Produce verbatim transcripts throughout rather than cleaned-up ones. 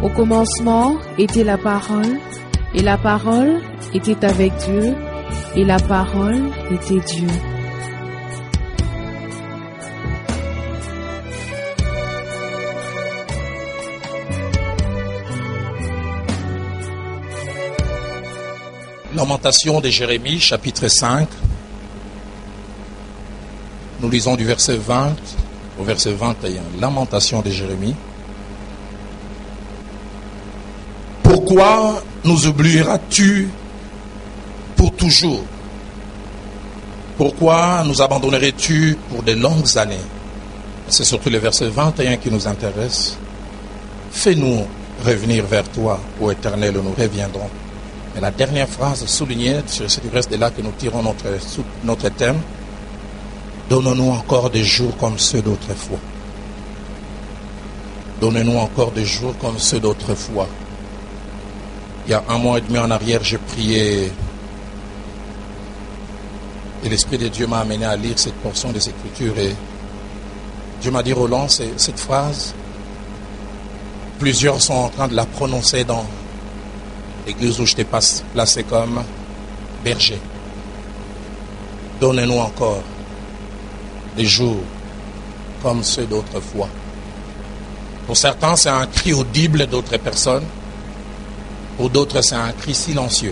Au commencement était la parole, et la parole était avec Dieu, et la parole était Dieu. Lamentation de Jérémie, chapitre cinq. Nous lisons du verset vingt au verset vingt et un. Lamentation de Jérémie. Pourquoi nous oublieras-tu pour toujours? Pourquoi nous abandonnerais-tu pour de longues années? C'est surtout le verset vingt et un qui nous intéresse. Fais-nous revenir vers toi, ô Éternel, où nous reviendrons. Et la dernière phrase soulignée, c'est du reste de là que nous tirons notre, notre thème. Donne-nous encore des jours comme ceux d'autrefois. Donne-nous encore des jours comme ceux d'autrefois. Il y a un mois et demi en arrière, j'ai prié et l'Esprit de Dieu m'a amené à lire cette portion des Écritures et Dieu m'a dit, Roland, c'est, cette phrase, plusieurs sont en train de la prononcer dans l'église où je t'ai placé comme berger. Donnez-nous encore des jours comme ceux d'autrefois. Pour certains, c'est un cri audible d'autres personnes. Pour d'autres, c'est un cri silencieux.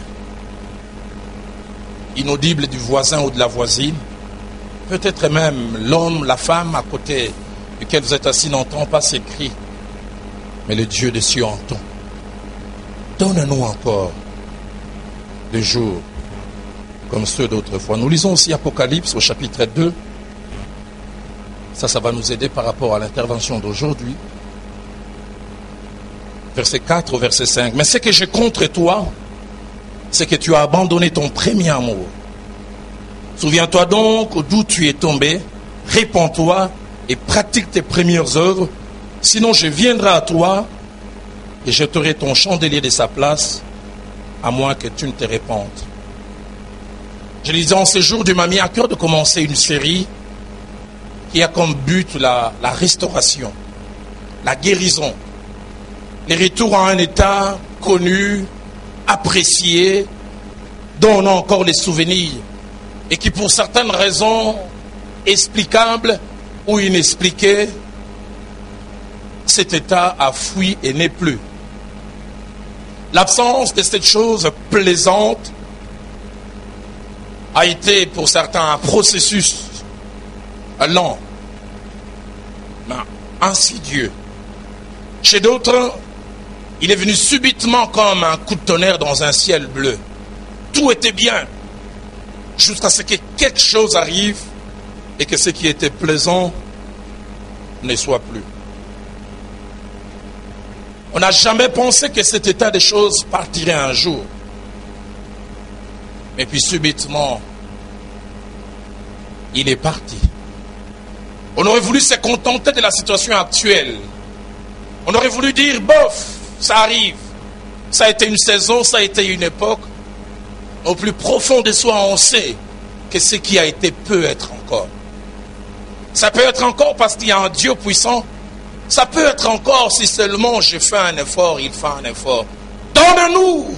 Inaudible du voisin ou de la voisine. Peut-être même l'homme, la femme à côté duquel vous êtes assis n'entend pas ces cris. Mais le Dieu des cieux entend. Donne-nous encore des jours comme ceux d'autrefois. Nous lisons aussi Apocalypse au chapitre deux. Ça, ça va nous aider par rapport à l'intervention d'aujourd'hui. Verset quatre au verset cinq. Mais ce que j'ai contre toi, c'est que tu as abandonné ton premier amour. Souviens-toi donc d'où tu es tombé, répands-toi et pratique tes premières œuvres, sinon je viendrai à toi et jetterai ton chandelier de sa place, à moins que tu ne te répandes. Je disais, en ce jour, Dieu m'a mis à cœur de commencer une série qui a comme but la, la restauration, la guérison, les retours à un état connu, apprécié, dont on a encore les souvenirs, et qui pour certaines raisons explicables ou inexpliquées, cet état a fui et n'est plus. L'absence de cette chose plaisante a été pour certains un processus lent, mais insidieux. Chez d'autres, il est venu subitement comme un coup de tonnerre dans un ciel bleu. Tout était bien, jusqu'à ce que quelque chose arrive et que ce qui était plaisant ne soit plus. On n'a jamais pensé que cet état des choses partirait un jour. Mais puis subitement, il est parti. On aurait voulu se contenter de la situation actuelle. On aurait voulu dire, bof, ça arrive. Ça a été une saison, ça a été une époque. Au plus profond de soi, on sait que ce qui a été peut être encore. Ça peut être encore parce qu'il y a un Dieu puissant. Ça peut être encore si seulement je fais un effort, il fait un effort. Donne-nous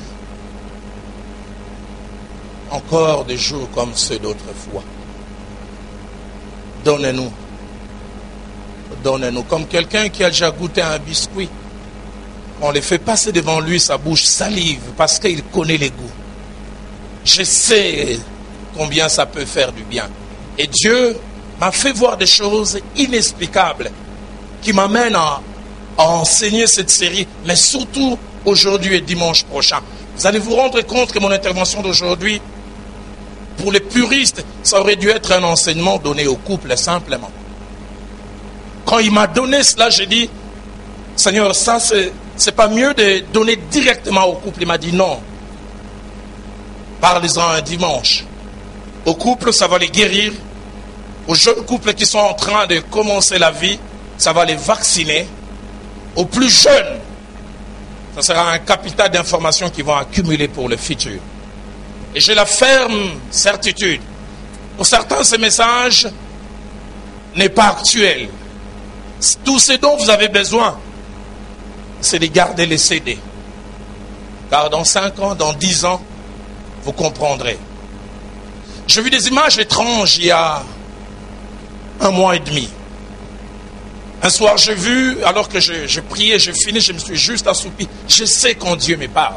encore des jours comme ceux d'autrefois. Donne-nous. Donne-nous. Comme quelqu'un qui a déjà goûté un biscuit. On les fait passer devant lui, sa bouche salive parce qu'il connaît les goûts. Je sais combien ça peut faire du bien. Et Dieu m'a fait voir des choses inexplicables qui m'amène à, à enseigner cette série, mais surtout aujourd'hui et dimanche prochain. Vous allez vous rendre compte que mon intervention d'aujourd'hui, pour les puristes, ça aurait dû être un enseignement donné au couple simplement. Quand il m'a donné cela, j'ai dit, Seigneur, ça c'est, c'est pas mieux de donner directement au couple. Il m'a dit non. Parlez-en un dimanche. Au couple, ça va les guérir. Aux jeunes couples qui sont en train de commencer la vie, ça va les vacciner. Aux plus jeunes, ça sera un capital d'informations qu'ils vont accumuler pour le futur. Et j'ai la ferme certitude. Pour certains, ce message n'est pas actuel. Tout ce dont vous avez besoin, c'est de garder les C D. Car dans cinq ans, dans dix ans, vous comprendrez. J'ai vu des images étranges il y a un mois et demi. Un soir, j'ai vu, alors que je, je priais, j'ai fini, je me suis juste assoupi. Je sais quand Dieu me parle.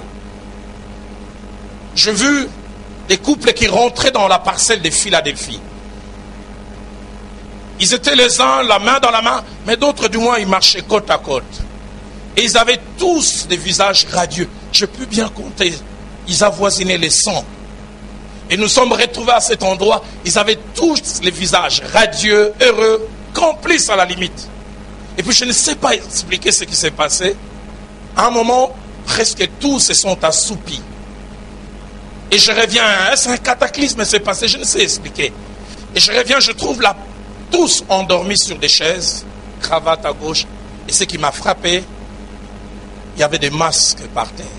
J'ai vu des couples qui rentraient dans la parcelle de Philadelphie. Ils étaient les uns la main dans la main, mais d'autres du moins, ils marchaient côte à côte. Et ils avaient tous des visages radieux. Je peux bien compter. Ils avoisinaient les cent. Et nous sommes retrouvés à cet endroit. Ils avaient tous les visages radieux, heureux, complices à la limite. Et puis je ne sais pas expliquer ce qui s'est passé. À un moment, presque tous se sont assoupis. Et je reviens, c'est un cataclysme qui s'est passé, je ne sais expliquer. Et je reviens, je trouve là, tous endormis sur des chaises, cravate à gauche. Et ce qui m'a frappé, il y avait des masques par terre.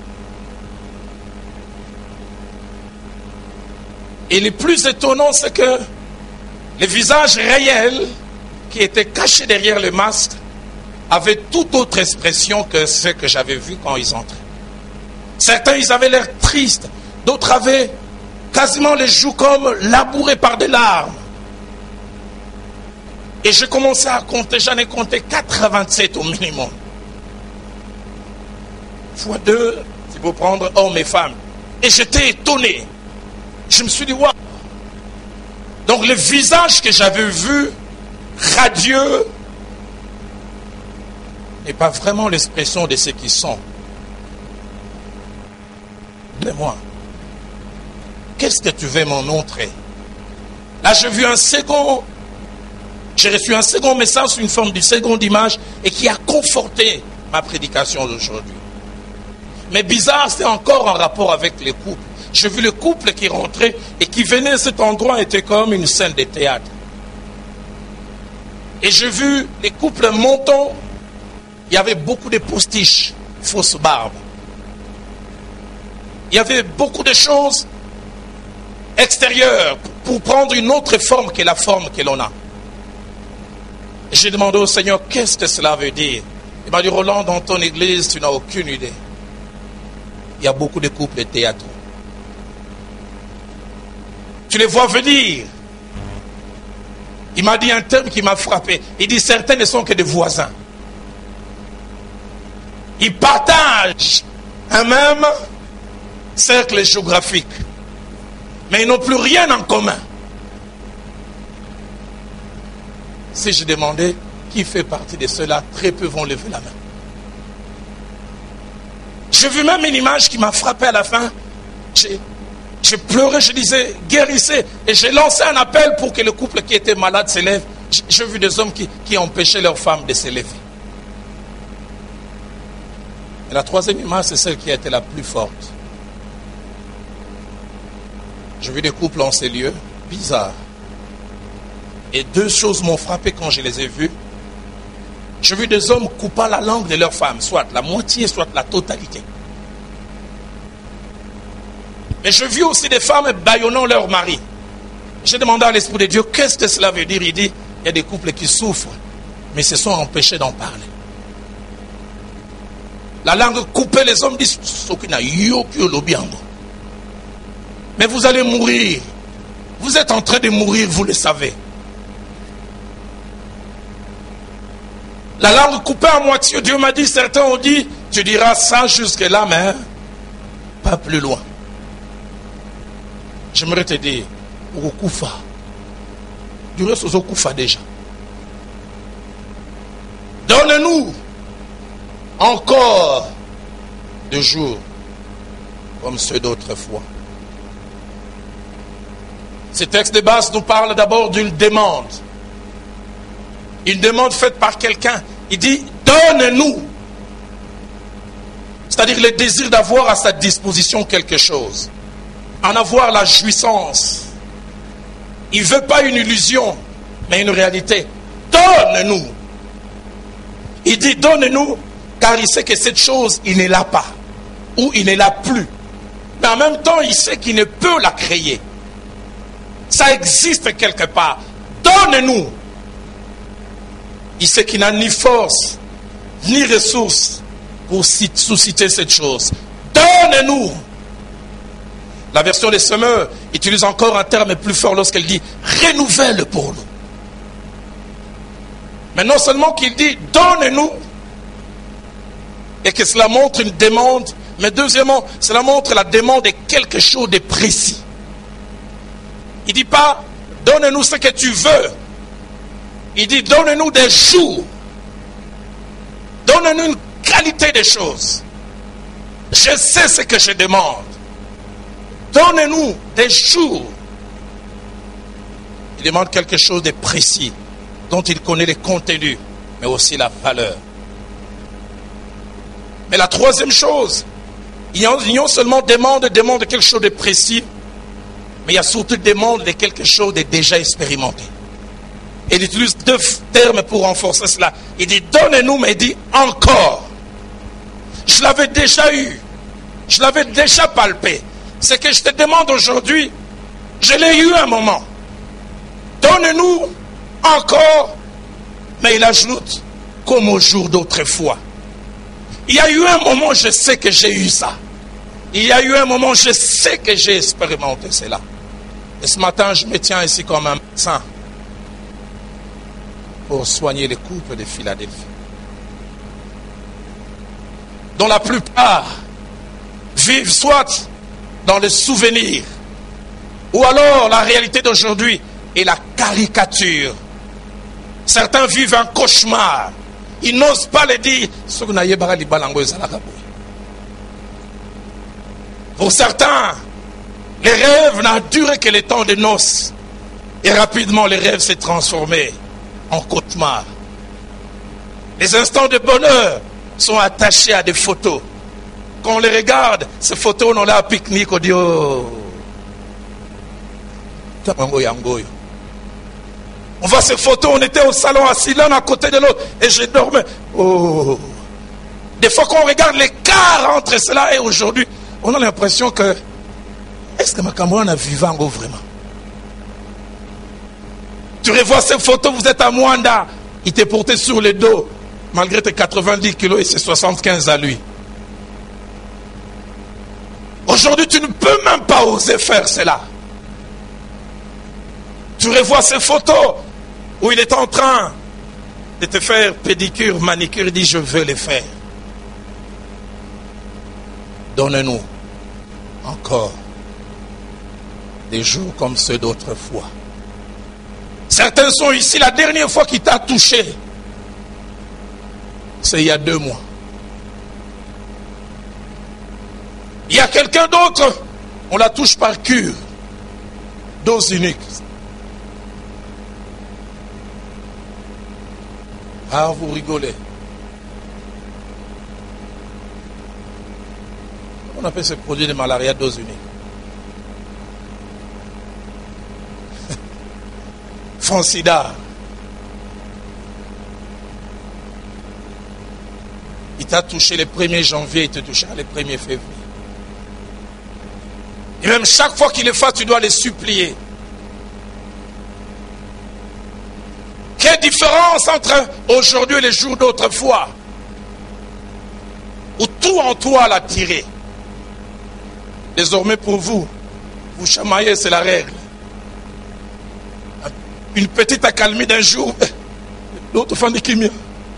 Et le plus étonnant, c'est que les visages réels qui étaient cachés derrière le masque avaient toute autre expression que ce que j'avais vu quand ils entraient. Certains, ils avaient l'air tristes. D'autres avaient quasiment les joues comme labourées par des larmes. Et j'ai commencé à compter, j'en ai compté quatre-vingt-sept au minimum. Fois deux, il faut prendre hommes et femmes. Et j'étais étonné. Je me suis dit, waouh. Donc le visage que j'avais vu, radieux, n'est pas vraiment l'expression de ce qu'ils sont. De moi. Qu'est-ce que tu veux m'en montrer? Là, j'ai vu un second, j'ai reçu un second message sous une forme de seconde image et qui a conforté ma prédication d'aujourd'hui. Mais bizarre, c'est encore en rapport avec les couples. J'ai vu le couple qui rentrait et qui venait à cet endroit, était comme une scène de théâtre. Et j'ai vu les couples montant, il y avait beaucoup de postiches, fausses barbes. Il y avait beaucoup de choses extérieures pour prendre une autre forme que la forme que l'on a. J'ai demandé au Seigneur, qu'est-ce que cela veut dire? Il m'a dit, Roland, dans ton église, tu n'as aucune idée. Il y a beaucoup de couples théâtraux. Tu les vois venir. Il m'a dit un terme qui m'a frappé. Il dit, certains ne sont que des voisins. Ils partagent un même cercle géographique. Mais ils n'ont plus rien en commun. Si je demandais qui fait partie de ceux-là, très peu vont lever la main. J'ai vu même une image qui m'a frappé à la fin. J'ai, j'ai pleuré, je disais, guérissez. Et j'ai lancé un appel pour que le couple qui était malade s'élève. J'ai vu des hommes qui, qui empêchaient leurs femmes de s'élever. Et la troisième image, c'est celle qui a été la plus forte. J'ai vu des couples en ces lieux bizarres. Et deux choses m'ont frappé quand je les ai vus. J'ai vu des hommes coupant la langue de leurs femmes, soit la moitié, soit la totalité. Mais j'ai vu aussi des femmes bâillonnant leur mari. J'ai demandé à l'Esprit de Dieu, qu'est-ce que cela veut dire? Il dit, il y a des couples qui souffrent, mais se sont empêchés d'en parler. La langue coupée, les hommes disent, mais vous allez mourir. Vous êtes en train de mourir, vous le savez. La langue coupée à moitié, Dieu m'a dit, certains ont dit, tu diras ça jusque là, mais pas plus loin. J'aimerais te dire, Okufa. Du reste, aux Okufa déjà. Donne-nous encore de jours comme ceux d'autrefois. Ce texte de base nous parle d'abord d'une demande. Une demande faite par quelqu'un. Il dit, donne-nous. C'est-à-dire le désir d'avoir à sa disposition quelque chose. En avoir la jouissance. Il ne veut pas une illusion, mais une réalité. Donne-nous. Il dit, donne-nous, car il sait que cette chose, il ne l'a pas. Ou il ne l'a plus. Mais en même temps, il sait qu'il ne peut la créer. Ça existe quelque part. Donne-nous. Il sait qu'il n'a ni force, ni ressources, pour susciter cette chose. Donne-nous. La version des Semeurs utilise encore un terme plus fort lorsqu'elle dit renouvelle pour nous. Mais non seulement qu'il dit donne-nous et que cela montre une demande, mais deuxièmement, cela montre la demande de quelque chose de précis. Il ne dit pas donne-nous ce que tu veux. Il dit donne-nous des jours. Donne-nous une qualité des choses. Je sais ce que je demande. Donne-nous des jours. Il demande quelque chose de précis, dont il connaît les contenus, mais aussi la valeur. Mais la troisième chose, il y a non seulement demande, demande quelque chose de précis, mais il y a surtout demande de quelque chose de déjà expérimenté. Et il utilise deux termes pour renforcer cela. Il dit donne-nous, mais il dit encore. Je l'avais déjà eu. Je l'avais déjà palpé. Ce que je te demande aujourd'hui, je l'ai eu un moment. Donne-nous encore. Mais il ajoute, comme au jour d'autrefois. Il y a eu un moment, je sais que j'ai eu ça. Il y a eu un moment, je sais que j'ai expérimenté cela. Et ce matin, je me tiens ici comme un médecin pour soigner les couples de Philadelphie, dont la plupart vivent soit dans le souvenir, ou alors la réalité d'aujourd'hui est la caricature. Certains vivent un cauchemar. Ils n'osent pas le dire. Pour certains, les rêves n'ont duré que le temps de noces. Et rapidement, les rêves s'est transformé en cauchemar. Les instants de bonheur sont attachés à des photos. Quand on les regarde, ces photos, on a un pique-nique, on dit oh. On voit ces photos, on était au salon assis l'un à côté de l'autre et je dormais. Oh. Des fois qu'on regarde l'écart entre cela et aujourd'hui, on a l'impression que est-ce que ma camarade a vivant vraiment? Tu revois ces photos, vous êtes à Mwanda, il t'est porté sur le dos, malgré tes quatre-vingt-dix kilos et ses soixante-quinze à lui. Aujourd'hui, tu ne peux même pas oser faire cela. Tu revois ces photos où il est en train de te faire pédicure, manicure, il dit je veux les faire. Donne-nous encore des jours comme ceux d'autrefois. Certains sont ici, la dernière fois qu'il t'a touché, c'est il y a deux mois. Il y a quelqu'un d'autre, on la touche par cure, dose unique. Ah, vous rigolez. On appelle ce produit de malaria dose unique. Francida. Il t'a touché le premier janvier, il te touchera le premier février. Et même chaque fois qu'il le fait, tu dois les supplier. Quelle différence entre aujourd'hui et les jours d'autrefois, où tout en toi l'a tiré. Désormais pour vous, vous chamaillez, c'est la règle. Une petite accalmie d'un jour, l'autre fin de chimie.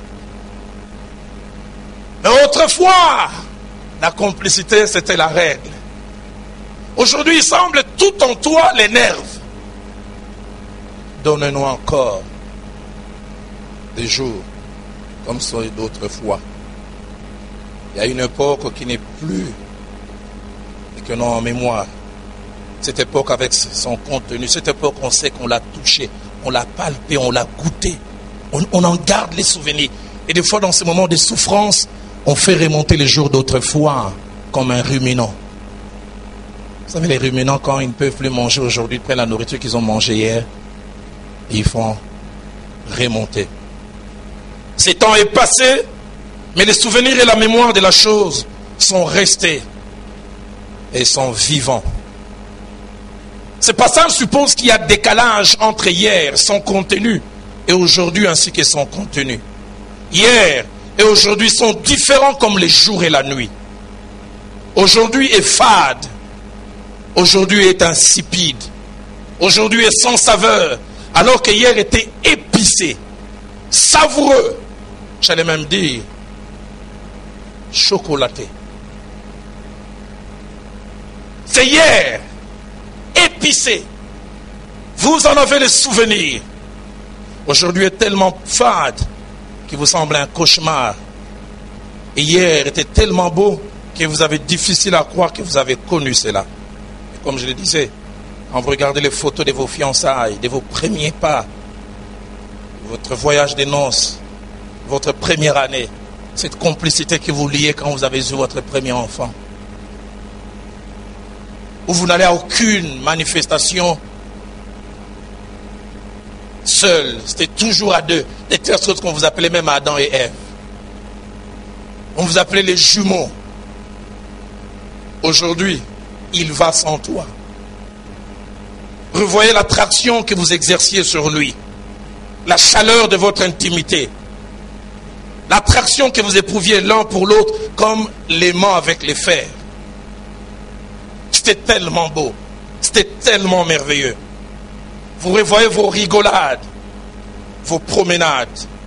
Mais autrefois, la complicité, c'était la règle. Aujourd'hui, il semble tout en toi l'énerve. Donne-nous encore des jours comme ceux d'autrefois. Il y a une époque qui n'est plus et que non en mémoire. Cette époque avec son contenu, cette époque on sait qu'on l'a touché, on l'a palpé, on l'a goûté, on, on en garde les souvenirs. Et des fois dans ces moments de souffrance, on fait remonter les jours d'autrefois comme un ruminant. Vous savez, les ruminants, quand ils ne peuvent plus manger aujourd'hui, ils prennent la nourriture qu'ils ont mangée hier et ils font remonter. Ces temps est passé, mais les souvenirs et la mémoire de la chose sont restés et sont vivants. Ce passage suppose qu'il y a décalage entre hier, son contenu, et aujourd'hui ainsi que son contenu. Hier, et aujourd'hui sont différents comme les jours et la nuit. Aujourd'hui est fade. Aujourd'hui est insipide. Aujourd'hui est sans saveur. Alors que hier était épicé, savoureux. J'allais même dire chocolaté. C'est hier, épicé. Vous en avez le souvenir. Aujourd'hui est tellement fade qu'il vous semble un cauchemar. Et hier était tellement beau que vous avez difficile à croire que vous avez connu cela. Et comme je le disais, quand vous regardez les photos de vos fiançailles, de vos premiers pas, votre voyage de noces, votre première année, cette complicité que vous liez quand vous avez eu votre premier enfant, où vous n'allez à aucune manifestation seul, c'était toujours à deux. Des telles choses qu'on vous appelait même Adam et Ève. On vous appelait les jumeaux. Aujourd'hui, il va sans toi. Revoyez l'attraction que vous exerciez sur lui, la chaleur de votre intimité, l'attraction que vous éprouviez l'un pour l'autre comme l'aimant avec les fers. C'était tellement beau, c'était tellement merveilleux. Vous revoyez vos rigolades, vos promenades.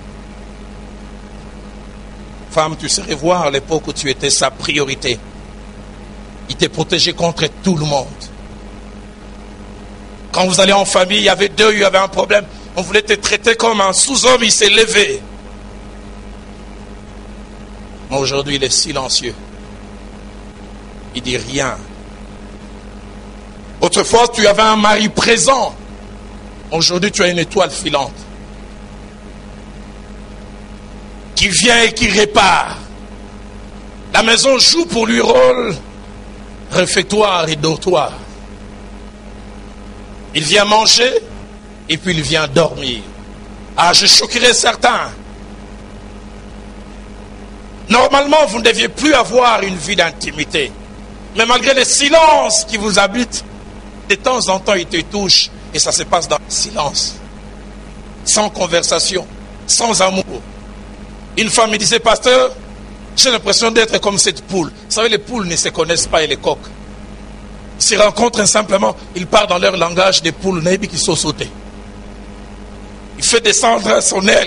Femme, tu sais revoir l'époque où tu étais sa priorité. Il t'est protégé contre tout le monde. Quand vous allez en famille, il y avait deux, il y avait un problème. On voulait te traiter comme un sous-homme, il s'est levé. Mais aujourd'hui, il est silencieux. Il dit rien. Autrefois, tu avais un mari présent. Aujourd'hui, tu as une étoile filante qui vient et qui répare. La maison joue pour lui rôle réfectoire et dortoir. Il vient manger et puis il vient dormir. Ah, je choquerai certains. Normalement, vous ne deviez plus avoir une vie d'intimité. Mais malgré le silence qui vous habite, de temps en temps, il te touche. Et ça se passe dans le silence. Sans conversation, sans amour. Une femme me disait, pasteur, j'ai l'impression d'être comme cette poule. Vous savez, les poules ne se connaissent pas et les coqs. Ils se rencontrent simplement, ils parlent dans leur langage des poules qui sont sautées. Il fait descendre son aile.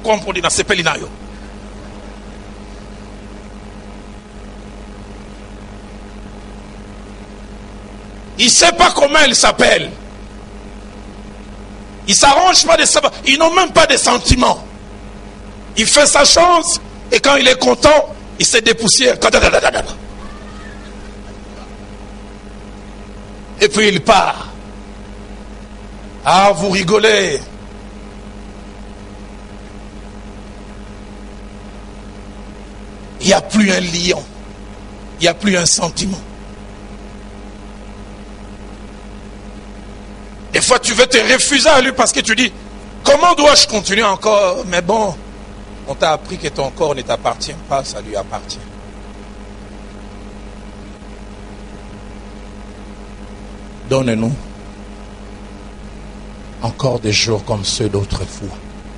Il ne sait pas comment elle s'appelle. Il ne s'arrange pas de savoir. Ils n'ont même pas de sentiments. Il fait sa chance et quand il est content, il se dépoussière. Et puis il part. Ah, vous rigolez. Il n'y a plus un lion. Il n'y a plus un sentiment. Des fois, tu veux te refuser à lui parce que tu dis, comment dois-je continuer encore? Mais bon, on t'a appris que ton corps ne t'appartient pas, ça lui appartient. Donne-nous encore des jours comme ceux d'autrefois.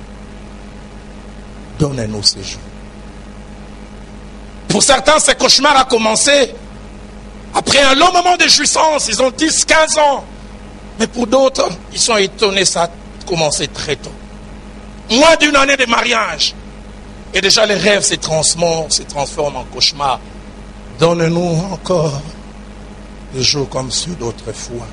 Donne-nous ces jours. Pour certains, ce cauchemar a commencé après un long moment de jouissance. Ils ont dix, quinze ans. Mais pour d'autres, ils sont étonnés, ça a commencé très tôt. Moins d'une année de mariage. Et déjà les rêves se transforment, se transforment en cauchemars. Donne-nous encore des jours comme ceux d'autrefois.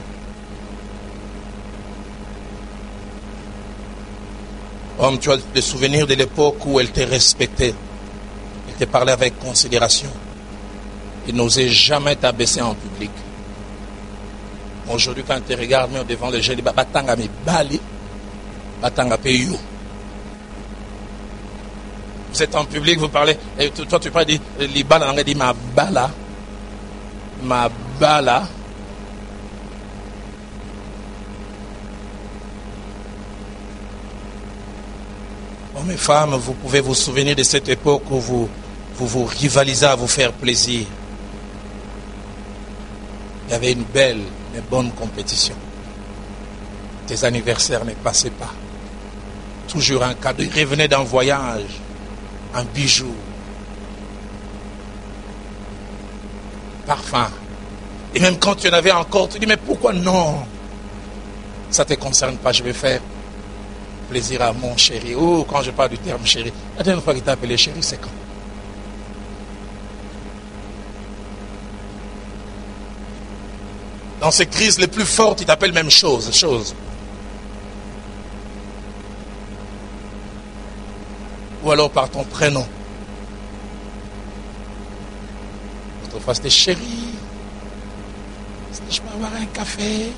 Homme, tu as des souvenirs de l'époque où elle te respectait. Elle te parlait avec considération. Elle n'osait jamais t'abaisser en public. Aujourd'hui, quand tu regardes même devant les gens, ils disent Batanga me bali, Batanga payo. Vous êtes en public, vous parlez, et toi tu parles, les balles, on dit ma bala, ma bala. Hommes et femmes, vous pouvez vous souvenir de cette époque où vous vous, vous rivalisez à vous faire plaisir. Il y avait une belle, une bonne compétition. Tes anniversaires ne passaient pas. Toujours un cadeau. Ils revenaient d'un voyage. un bijou, parfum. Et même quand tu en avais encore, tu dis, mais pourquoi non? Ça ne te concerne pas, je vais faire plaisir à mon chéri. Oh, quand je parle du terme chéri, la dernière fois qu'il t'a appelé chéri, c'est quand? Dans ces crises les plus fortes, il t'appelle même chose, chose. Ou alors par ton prénom. Autrefois c'était chéri. C'était je peux avoir un café.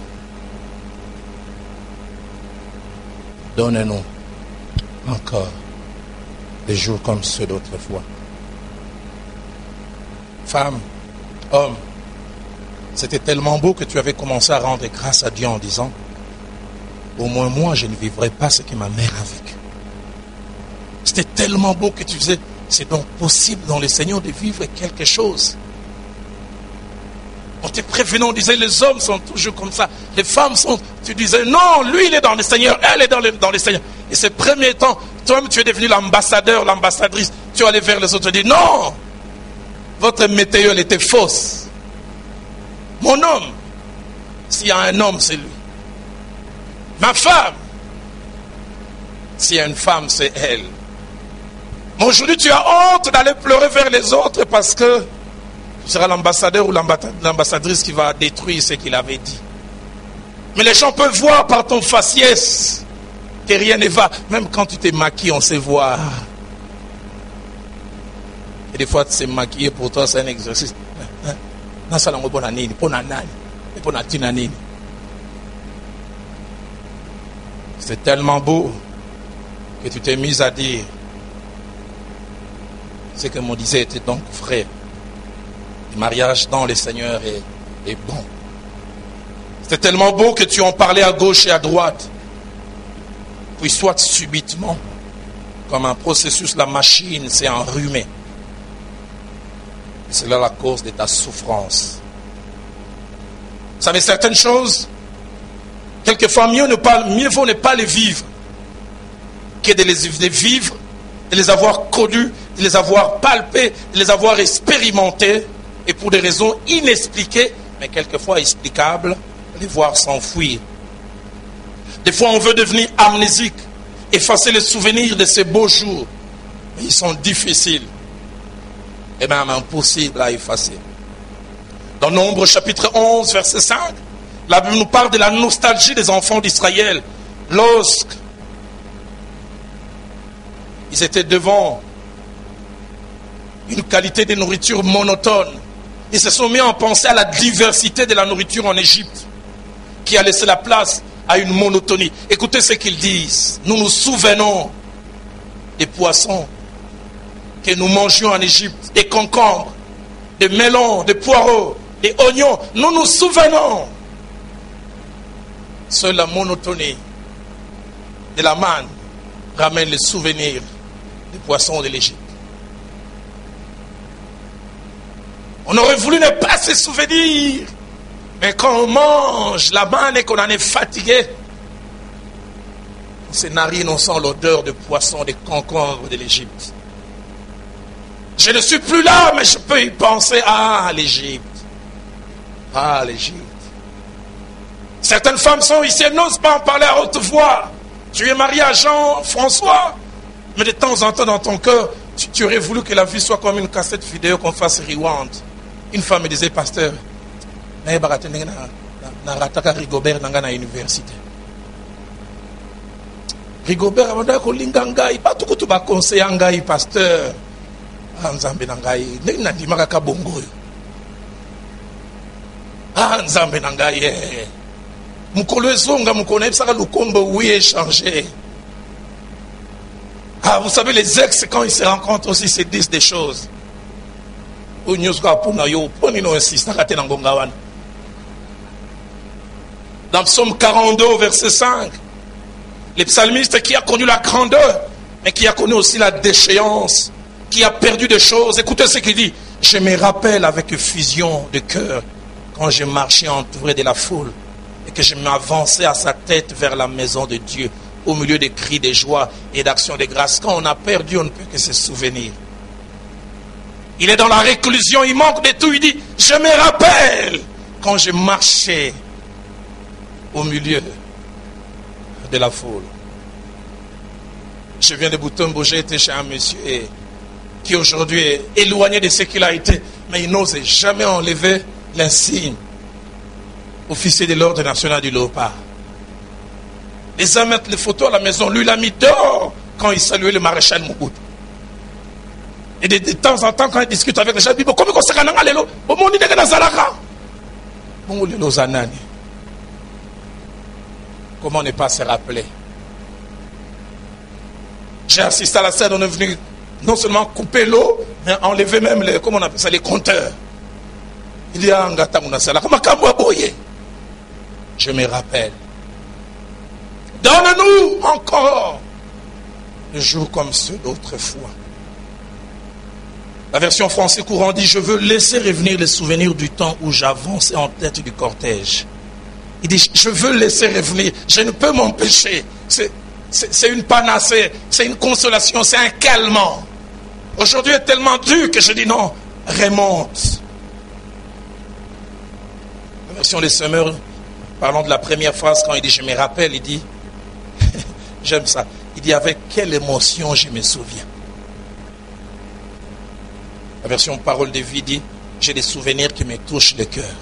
Donne-nous encore des jours comme ceux d'autrefois. Femme, homme, c'était tellement beau que tu avais commencé à rendre grâce à Dieu en disant, au moins moi je ne vivrai pas ce que ma mère a vécu. C'était tellement beau que tu disais, c'est donc possible dans le Seigneur de vivre quelque chose. On te prévenait, on disait, les hommes sont toujours comme ça. Les femmes sont, tu disais, non, lui il est dans le Seigneur, elle est dans le, dans le Seigneur. Et ces premiers temps, toi-même tu es devenu l'ambassadeur, l'ambassadrice. Tu allais vers les autres et dis, non, votre météo elle était fausse. Mon homme, s'il y a un homme, c'est lui. Ma femme, s'il y a une femme, c'est elle. Mais aujourd'hui, tu as honte d'aller pleurer vers les autres parce que tu seras l'ambassadeur ou l'ambassadrice qui va détruire ce qu'il avait dit. Mais les gens peuvent voir par ton faciès que rien ne va. Même quand tu t'es maquillé, on sait voir. Et des fois, tu sais maquiller pour toi, c'est un exercice. C'est tellement beau que tu t'es mis à dire ce que mon disait était donc vrai. Le mariage dans le Seigneur est, est bon. C'était tellement beau que tu en parlais à gauche et à droite. Puis soit subitement, comme un processus, la machine s'est enrhumée. C'est là la cause de ta souffrance. Vous savez, certaines choses, quelquefois, mieux, ne pas, mieux vaut ne pas les vivre que de les, de les vivre, de les avoir connus, de les avoir palpés, de les avoir expérimentés, et pour des raisons inexpliquées, mais quelquefois explicables, les voir s'enfuir. Des fois, on veut devenir amnésique, effacer les souvenirs de ces beaux jours, mais ils sont difficiles et même impossible à effacer. Dans Nombre chapitre onze, verset cinq, la Bible nous parle de la nostalgie des enfants d'Israël. Lorsque ils étaient devant une qualité de nourriture monotone, ils se sont mis à penser à la diversité de la nourriture en Égypte, qui a laissé la place à une monotonie. Écoutez ce qu'ils disent. Nous nous souvenons des poissons que nous mangions en Égypte, des concombres, des melons, des poireaux, des oignons. Nous nous souvenons. Seule la monotonie de la manne ramène les souvenirs des poissons de l'Égypte. On aurait voulu ne pas se souvenir, mais quand on mange la manne et qu'on en est fatigué, ces narines on sent l'odeur de poissons, des concombres de l'Égypte. Je ne suis plus là, mais je peux y penser. Ah, l'Égypte. Ah, l'Égypte. Certaines femmes sont ici, elles n'osent pas en parler à haute voix. Tu es marié à Jean-François, mais de temps en temps dans ton cœur, tu, tu aurais voulu que la vie soit comme une cassette vidéo qu'on fasse rewind. Une femme me disait, pasteur, na rataka Rigobert nanga na université. Rigobert avanda ko lingangai, pas tout kutu ba conseiller ngai pasteur. Ah nzambe nangai, ndenge na ndimaka ka bongoyo. Ah nzambe nangai. Mukolo ezonga mukona ebisaka lukombo oui échanger. Ah vous savez les ex quand ils se rencontrent aussi se disent des choses. Dans Psaume quarante-deux, verset cinq, le psalmiste qui a connu la grandeur, mais qui a connu aussi la déchéance, qui a perdu des choses. Écoutez ce qu'il dit. Je me rappelle avec fusion de cœur quand je marchais entouré de la foule et que je m'avançais à sa tête vers la maison de Dieu. au milieu des cris de joie et d'actions de grâce. Quand on a perdu, on ne peut que se souvenir. Il est dans la réclusion, il manque de tout. Il dit, je me rappelle quand je marchais au milieu de la foule. Je viens de Butembo, j'ai été chez un monsieur qui aujourd'hui est éloigné de ce qu'il a été, mais il n'ose jamais enlever l'insigne officier de l'ordre national du Léopard. Les uns mettent les photos à la maison, lui l'a mis dehors quand il saluait le maréchal Mobutu. Et de, de temps en temps, quand il discute avec les gens, il dit, comment on s'est rendu à l'élo? Comment on est dans Zalaka? Comment l'élo Zanani? Comment ne pas se rappeler? J'ai assisté à la scène, on est venu non seulement couper l'eau, mais enlever même les, comment on appelle ça, les compteurs. Il y a un gâteau, je me rappelle. Donne-nous encore des jours comme ceux d'autrefois. La version française courant dit, je veux laisser revenir les souvenirs du temps où j'avançais en tête du cortège. Il dit, je veux laisser revenir, je ne peux m'empêcher. C'est, c'est, c'est une panacée, c'est une consolation, c'est un calmant. Aujourd'hui est tellement dur que je dis non, remonte. La version des semeurs, parlant de la première phrase, quand il dit, je me rappelle, il dit, j'aime ça, il dit, avec quelle émotion je me souviens. La version parole de vie dit, j'ai des souvenirs qui me touchent le cœur.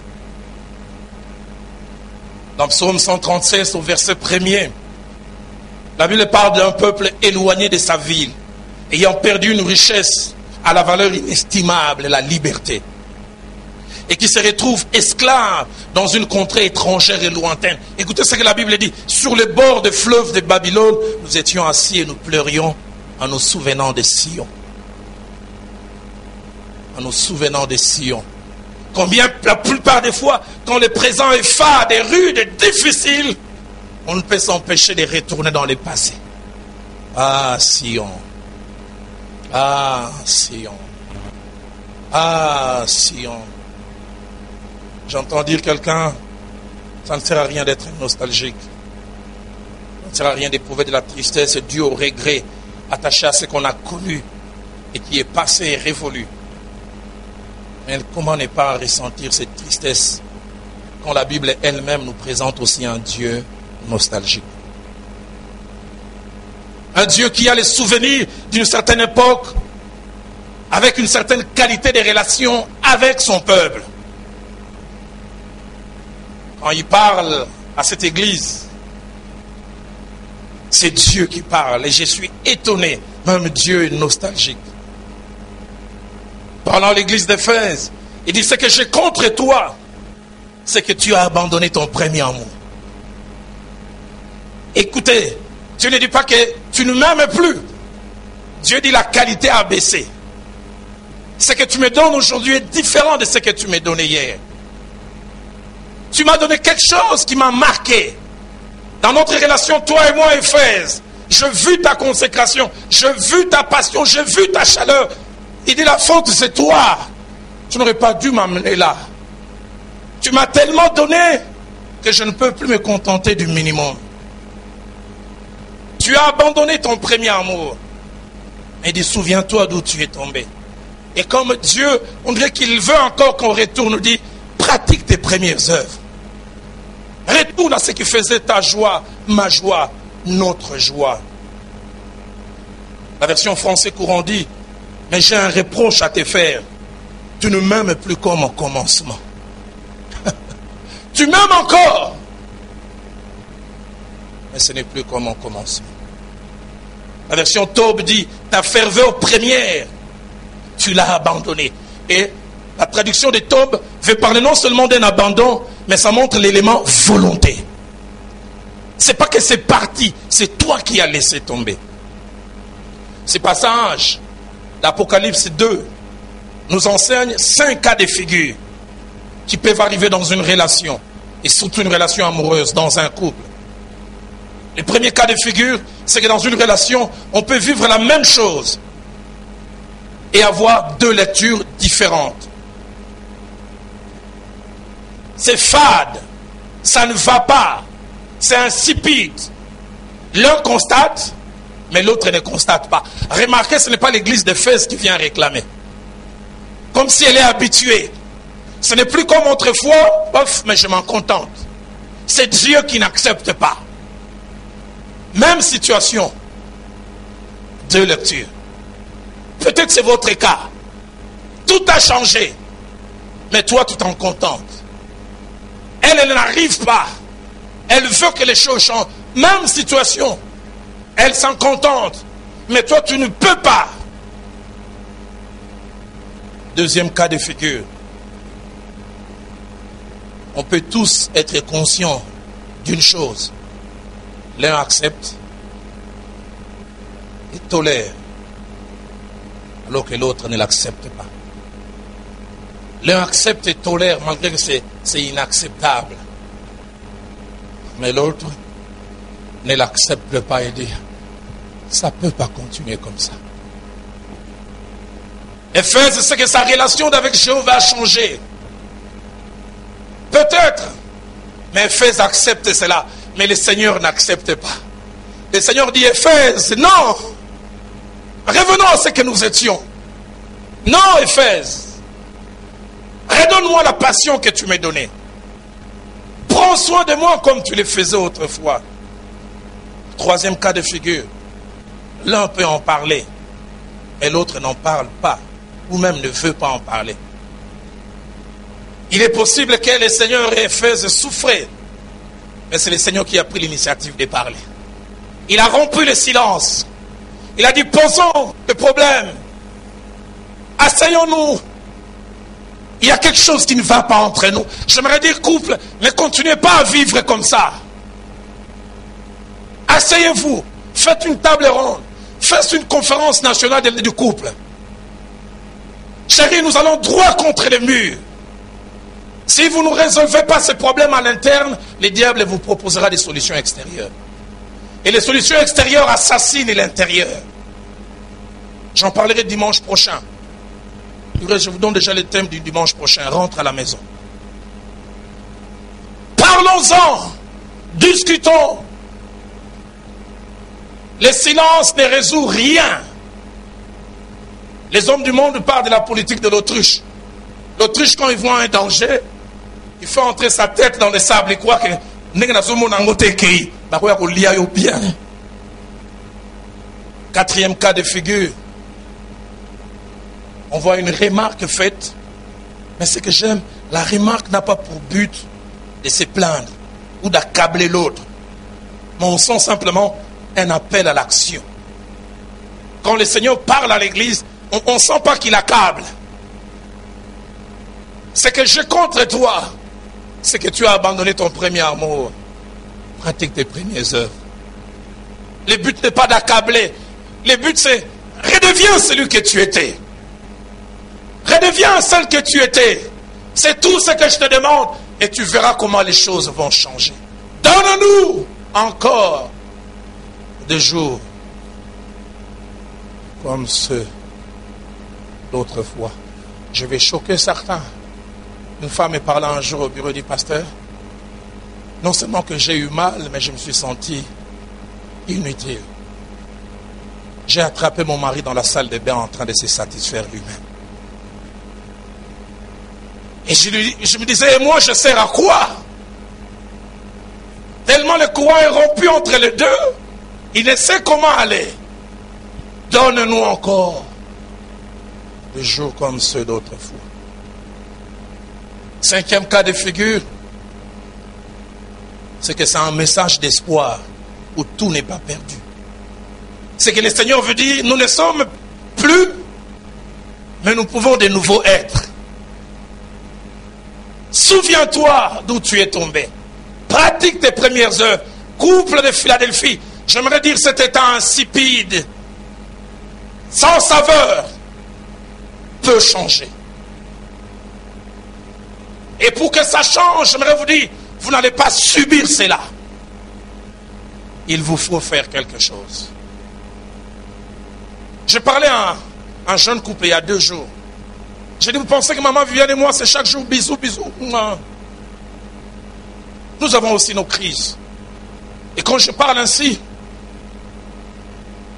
Dans Psaume cent trente-six, au verset premier, la Bible parle d'un peuple éloigné de sa ville, ayant perdu une richesse à la valeur inestimable, la liberté, et qui se retrouve esclave dans une contrée étrangère et lointaine. Écoutez ce que la Bible dit, sur les bords des fleuves de Babylone, nous étions assis et nous pleurions en nous souvenant de Sion. En nous souvenant de Sion. Combien, la plupart des fois, quand le présent est fade et rude et difficile, on ne peut s'empêcher de retourner dans le passé. Ah, Sion. Ah, Sion. Ah, Sion. J'entends dire quelqu'un, ça ne sert à rien d'être nostalgique. Ça ne sert à rien d'éprouver de la tristesse due au regret attaché à ce qu'on a connu et qui est passé et révolu. Mais comment ne pas ressentir cette tristesse quand la Bible elle-même nous présente aussi un Dieu nostalgique. Un Dieu qui a les souvenirs d'une certaine époque avec une certaine qualité de relation avec son peuple. Quand il parle à cette église, c'est Dieu qui parle et je suis étonné, même Dieu est nostalgique. Parlant à l'église d'Éphèse, il dit, ce que j'ai contre toi, c'est que tu as abandonné ton premier amour. Écoutez, Dieu ne dit pas que tu ne m'aimes plus. Dieu dit la qualité a baissé. Ce que tu me donnes aujourd'hui est différent de ce que tu m'as donné hier. Tu m'as donné quelque chose qui m'a marqué. Dans notre relation, toi et moi, Éphèse, j'ai vu ta consécration, j'ai vu ta passion, j'ai vu ta chaleur. Il dit, la faute, c'est toi. Tu n'aurais pas dû m'amener là. Tu m'as tellement donné que je ne peux plus me contenter du minimum. Tu as abandonné ton premier amour. Il dit, souviens-toi d'où tu es tombé. Et comme Dieu, on dirait qu'il veut encore qu'on retourne, nous dit, pratique tes premières œuvres. Retourne à ce qui faisait ta joie, ma joie, notre joie. La version française courant dit, mais j'ai un reproche à te faire. Tu ne m'aimes plus comme au commencement. Tu m'aimes encore. Mais ce n'est plus comme au commencement. La version Taube dit, ta ferveur première, tu l'as abandonnée. Et la traduction de Taube veut parler non seulement d'un abandon, mais ça montre l'élément volonté. C'est pas que c'est parti, c'est toi qui as laissé tomber. Ce passage d'Apocalypse deux nous enseigne cinq cas de figure qui peuvent arriver dans une relation, et surtout une relation amoureuse, dans un couple. Le premier cas de figure, c'est que dans une relation, on peut vivre la même chose et avoir deux lectures différentes. C'est fade, ça ne va pas, c'est insipide. L'un constate, mais l'autre ne constate pas. Remarquez, ce n'est pas l'église d'Éphèse qui vient réclamer. Comme si elle est habituée. Ce n'est plus comme autrefois, ouf, mais je m'en contente. C'est Dieu qui n'accepte pas. Même situation. Deux lectures. Peut-être c'est votre cas. Tout a changé. Mais toi, tu t'en contentes. Elle, elle n'arrive pas. Elle veut que les choses changent. Même situation. Elle s'en contente. Mais toi, tu ne peux pas. Deuxième cas de figure. On peut tous être conscients d'une chose. L'un accepte et tolère, alors que l'autre ne l'accepte pas. L'un accepte et tolère malgré que c'est, c'est inacceptable. Mais l'autre ne l'accepte pas et dit, ça ne peut pas continuer comme ça. Éphèse, c'est que sa relation avec Jéhovah a changé. Peut-être. Mais Éphèse accepte cela. Mais le Seigneur n'accepte pas. Le Seigneur dit, Éphèse, non. Revenons à ce que nous étions. Non, Éphèse. Redonne-moi la passion que tu m'as donnée. Prends soin de moi comme tu le faisais autrefois. Troisième cas de figure. L'un peut en parler, mais l'autre n'en parle pas, ou même ne veut pas en parler. Il est possible que le Seigneur et Éphèse souffraient, mais c'est le Seigneur qui a pris l'initiative de parler. Il a rompu le silence. Il a dit, posons le problème. Asseyons-nous. Il y a quelque chose qui ne va pas entre nous. J'aimerais dire, couple, ne continuez pas à vivre comme ça. Asseyez-vous. Faites une table ronde. Faites une conférence nationale du couple. Chérie, nous allons droit contre les murs. Si vous ne résolvez pas ces problèmes à l'interne, le diable vous proposera des solutions extérieures. Et les solutions extérieures assassinent l'intérieur. J'en parlerai dimanche prochain. Je vous donne déjà le thème du dimanche prochain. Rentre à la maison. Parlons-en. Discutons. Le silence ne résout rien. Les hommes du monde parlent de la politique de l'autruche. L'autruche, quand il voit un danger, il fait entrer sa tête dans le sable et croit que bien. Quatrième cas de figure. On voit une remarque faite. Mais ce que j'aime, la remarque n'a pas pour but de se plaindre ou d'accabler l'autre. Mais on sent simplement un appel à l'action. Quand le Seigneur parle à l'église, on ne sent pas qu'il accable. Ce que j'ai contre toi, c'est que tu as abandonné ton premier amour. Pratique tes premières œuvres. Le but n'est pas d'accabler. Le but c'est, redeviens celui que tu étais. Redeviens celle que tu étais. C'est tout ce que je te demande. Et tu verras comment les choses vont changer. Donne-nous encore des jours comme ceux d'autrefois. Je vais choquer certains. Une femme est parlée un jour au bureau du pasteur. Non seulement que j'ai eu mal, mais je me suis senti inutile. J'ai attrapé mon mari dans la salle de bain en train de se satisfaire lui-même. Et je, lui, je me disais, moi je sers à quoi? Tellement le courant est rompu entre les deux, il ne sait comment aller. Donne-nous encore des jours comme ceux d'autrefois. Cinquième cas de figure, c'est que c'est un message d'espoir où tout n'est pas perdu. C'est que le Seigneur veut dire, nous ne sommes plus, mais nous pouvons de nouveau être. Souviens-toi d'où tu es tombé. Pratique tes premières œuvres. Couple de Philadelphie. J'aimerais dire cet état insipide, sans saveur, peut changer. Et pour que ça change, j'aimerais vous dire, vous n'allez pas subir cela. Il vous faut faire quelque chose. J'ai parlé à un jeune couple il y a deux jours. J'ai dit, vous pensez que maman Viviane et moi, c'est chaque jour bisous, bisous? Non. Nous avons aussi nos crises. Et quand je parle ainsi,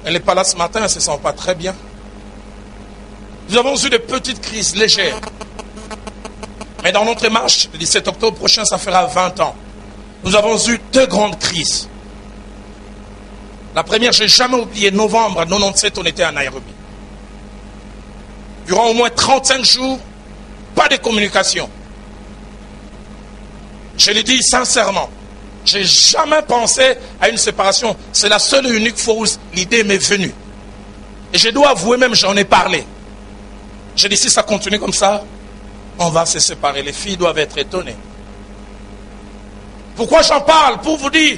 Elle n'est pas là ce matin, elle ne se sent pas très bien. Nous avons eu des petites crises légères. Mais dans notre marche, le dix-sept octobre prochain, ça fera vingt ans. Nous avons eu deux grandes crises. La première, je n'ai jamais oublié, novembre quatre-vingt-dix-sept, on était à Nairobi. Durant au moins trente-cinq jours, pas de communication. Je le dis sincèrement, je n'ai jamais pensé à une séparation. C'est la seule et unique fois où l'idée m'est venue. Et je dois avouer même, j'en ai parlé. J'ai dit, si ça continue comme ça, on va se séparer. Les filles doivent être étonnées. Pourquoi j'en parle? Pour vous dire,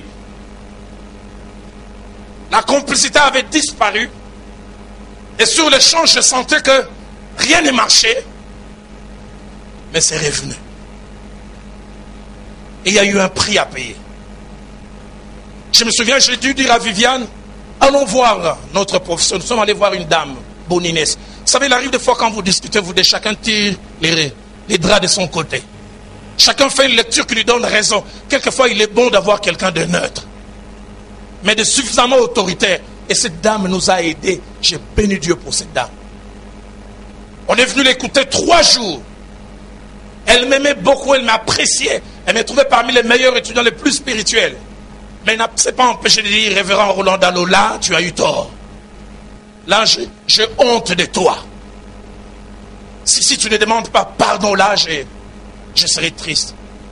la complicité avait disparu. Et sur le champ, je sentais que rien ne marchait. Mais c'est revenu. Et il y a eu un prix à payer. Je me souviens, j'ai dû dire à Viviane, allons voir notre professeur. Nous sommes allés voir une dame, Boninès. Vous savez, il arrive des fois quand vous discutez, vous dites, chacun tire les, les draps de son côté. Chacun fait une lecture qui lui donne raison. Quelquefois, il est bon d'avoir quelqu'un de neutre, mais de suffisamment autoritaire. Et cette dame nous a aidés. J'ai béni Dieu pour cette dame. On est venu l'écouter trois jours. Elle m'aimait beaucoup, elle m'appréciait. Elle me trouvait parmi les meilleurs étudiants, les plus spirituels. Mais elle ne s'est pas empêché de dire, révérend Roland Dallot, là, tu as eu tort. Là, j'ai, j'ai honte de toi. Si, si tu ne demandes pas pardon, là, je, je serai triste.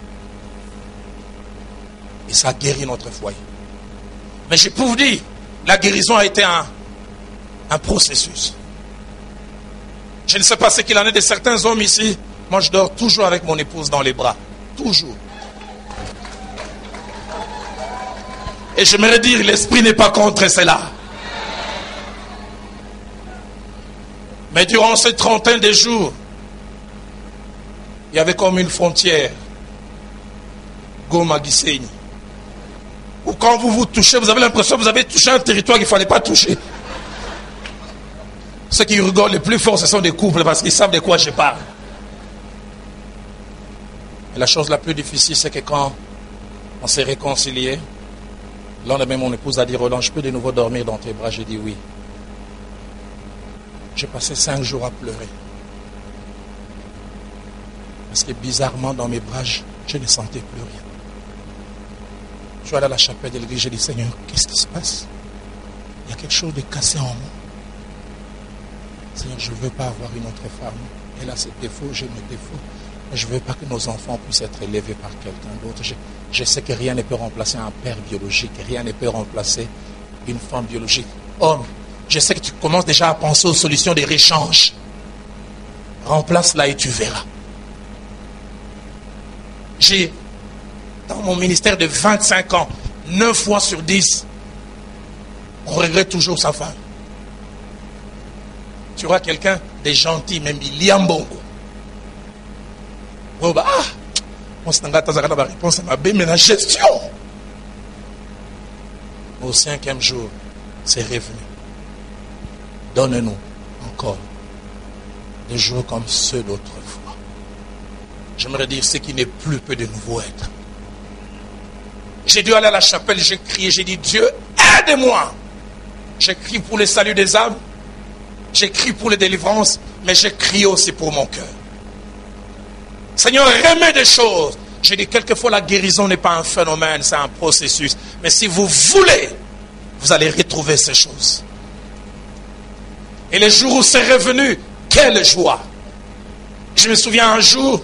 Et ça a guéri notre foyer. Mais je peux vous dire, la guérison a été un, un processus. Je ne sais pas ce qu'il en est de certains hommes ici. Moi, je dors toujours avec mon épouse dans les bras. Toujours. Et j'aimerais dire, l'esprit n'est pas contre cela. Mais durant ces trentaine de jours, il y avait comme une frontière. Goma Gisenyi. Ou quand vous vous touchez, vous avez l'impression que vous avez touché un territoire qu'il ne fallait pas toucher. Ceux qui rigolent les plus forts, ce sont des couples parce qu'ils savent de quoi je parle. Et la chose la plus difficile, c'est que quand on s'est réconciliés, le lendemain, mon épouse a dit, Roland, je peux de nouveau dormir dans tes bras? J'ai dit oui. J'ai passé cinq jours à pleurer. Parce que bizarrement, dans mes bras, je ne sentais plus rien. Je suis allé à la chapelle de l'église, j'ai dit, Seigneur, qu'est-ce qui se passe? Il y a quelque chose de cassé en moi. Seigneur, je ne veux pas avoir une autre femme. Elle a ses défauts, j'ai mes défauts. Mais je ne veux pas que nos enfants puissent être élevés par quelqu'un d'autre. Je, je sais que rien ne peut remplacer un père biologique. Rien ne peut remplacer une femme biologique. Homme, je sais que tu commences déjà à penser aux solutions de réchange. Remplace-la et tu verras. J'ai, dans mon ministère de vingt-cinq ans, neuf fois sur dix, on regrette toujours sa femme. Tu vois quelqu'un de gentil, même Liambongo. Oh bah, on s'en a la réponse à ma bé, mais la gestion. Au cinquième jour, c'est revenu. Donne-nous encore des jours comme ceux d'autrefois. J'aimerais dire ce qui n'est plus peut de nouveau être. J'ai dû aller à la chapelle, j'ai crié, j'ai dit, Dieu, aide-moi. J'ai crié pour le salut des âmes, j'ai crié pour les délivrances, mais j'ai crié aussi pour mon cœur. Seigneur, remets des choses. J'ai dit, quelquefois la guérison n'est pas un phénomène, c'est un processus. Mais si vous voulez, vous allez retrouver ces choses. Et les jours où c'est revenu, quelle joie. Je me souviens un jour,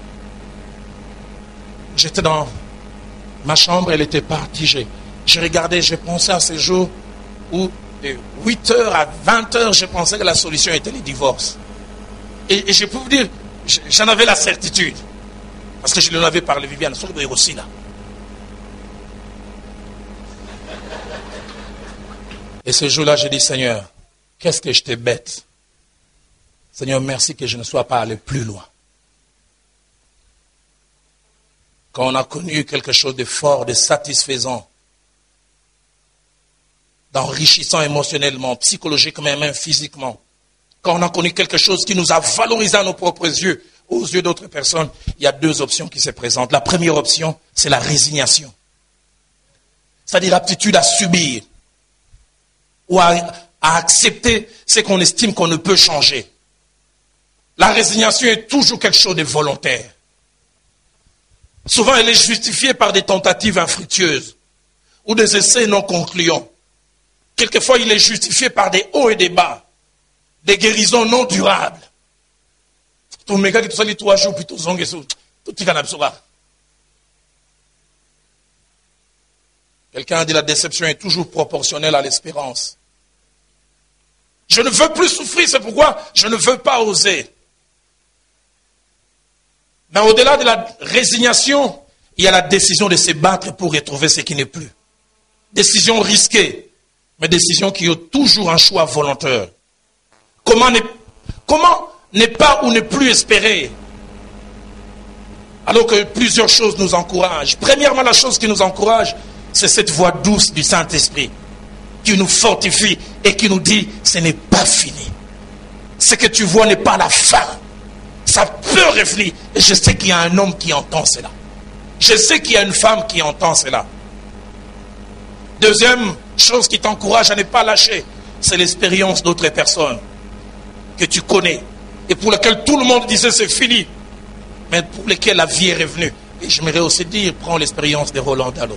j'étais dans ma chambre, elle était partie. J'ai, j'ai regardé, j'ai pensé à ces jours où de huit heures à vingt heures, je pensais que la solution était le divorce. Et, et je peux vous dire, j'en avais la certitude. Parce que je l'en avais parlé, Viviane, sur le aussi là. Et ce jour-là, j'ai dit, Seigneur, qu'est-ce que je t'ai bête. Seigneur, merci que je ne sois pas allé plus loin. Quand on a connu quelque chose de fort, de satisfaisant, d'enrichissant émotionnellement, psychologiquement et même physiquement, quand on a connu quelque chose qui nous a valorisé à nos propres yeux, aux yeux d'autres personnes, il y a deux options qui se présentent. La première option, c'est la résignation. C'est-à-dire aptitude à subir. ou à, à accepter ce qu'on estime qu'on ne peut changer. La résignation est toujours quelque chose de volontaire. Souvent, elle est justifiée par des tentatives infructueuses ou des essais non concluants. Quelquefois, il est justifié par des hauts et des bas, des guérisons non durables. Quelqu'un a dit la déception est toujours proportionnelle à l'espérance. Je ne veux plus souffrir, c'est pourquoi je ne veux pas oser. Mais au-delà de la résignation, il y a la décision de se battre pour retrouver ce qui n'est plus. Décision risquée, mais décision qui a toujours un choix volontaire. Comment ne, comment ne pas ou ne plus espérer alors que plusieurs choses nous encouragent. Premièrement, la chose qui nous encourage, c'est cette voix douce du Saint-Esprit qui nous fortifie et qui nous dit ce n'est pas fini. Ce que tu vois n'est pas la fin. Ça peut revenir. Et je sais qu'il y a un homme qui entend cela. Je sais qu'il y a une femme qui entend cela. Deuxième chose qui t'encourage à ne pas lâcher, c'est l'expérience d'autres personnes que tu connais et pour lesquelles tout le monde disait c'est fini, mais pour lesquelles la vie est revenue. Et j'aimerais aussi dire, prends l'expérience de Roland Dallot.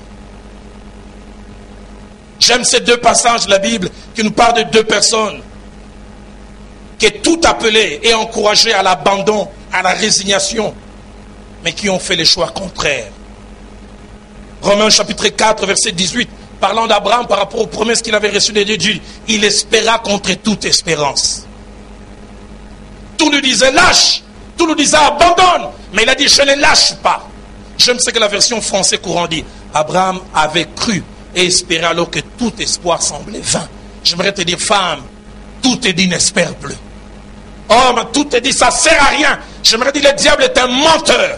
J'aime ces deux passages de la Bible qui nous parlent de deux personnes qui est tout appelé et encouragé à l'abandon, à la résignation, mais qui ont fait les choix contraires. Romains chapitre quatre, verset dix-huit, parlant d'Abraham par rapport aux promesses qu'il avait reçues de Dieu, il espéra contre toute espérance. Tout lui disait lâche, tout lui disait abandonne, mais il a dit je ne lâche pas. J'aime ce que la version française courant dit. Abraham avait cru et espéré alors que tout espoir semblait vain. J'aimerais te dire femme, tout te dit n'espère plus. Homme, tout te dit ça ne sert à rien. J'aimerais dire le diable est un menteur.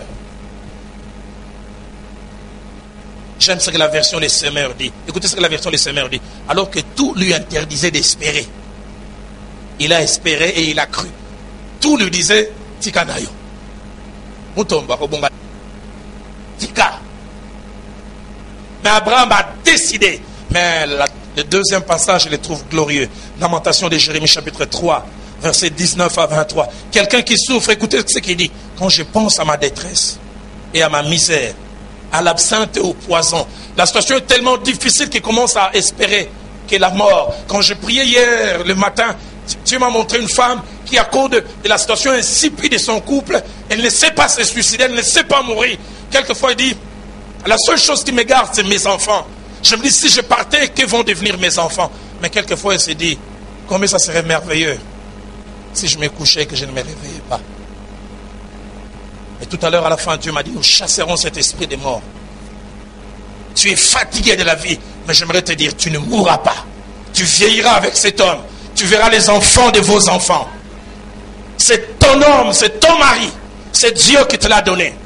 J'aime ce que la version des semeurs dit. Écoutez ce que la version des semeurs dit. Alors que tout lui interdisait d'espérer, il a espéré et il a cru. Tout lui disait Tika Nayo. Mutomba Kobonga. Tika. Mais Abraham a décidé. Mais la, le deuxième passage, je le trouve glorieux. Lamentation de Jérémie chapitre trois, versets dix-neuf à vingt-trois. Quelqu'un qui souffre, écoutez ce qu'il dit. Quand je pense à ma détresse et à ma misère, à l'absinthe et au poison, la situation est tellement difficile qu'il commence à espérer que la mort. Quand je priais hier le matin, Dieu m'a montré une femme qui, à cause de, de la situation insipide de son couple, elle ne sait pas se suicider, elle ne sait pas mourir. Quelquefois, il dit, la seule chose qui me garde, c'est mes enfants. Je me dis, si je partais, que vont devenir mes enfants? Mais quelquefois, elle se dit, combien ça serait merveilleux si je me couchais et que je ne me réveillais pas. Et tout à l'heure, à la fin, Dieu m'a dit, nous chasserons cet esprit de mort. Tu es fatigué de la vie, mais j'aimerais te dire, tu ne mourras pas. Tu vieilliras avec cet homme. Tu verras les enfants de vos enfants. C'est ton homme, c'est ton mari. C'est Dieu qui te l'a donné.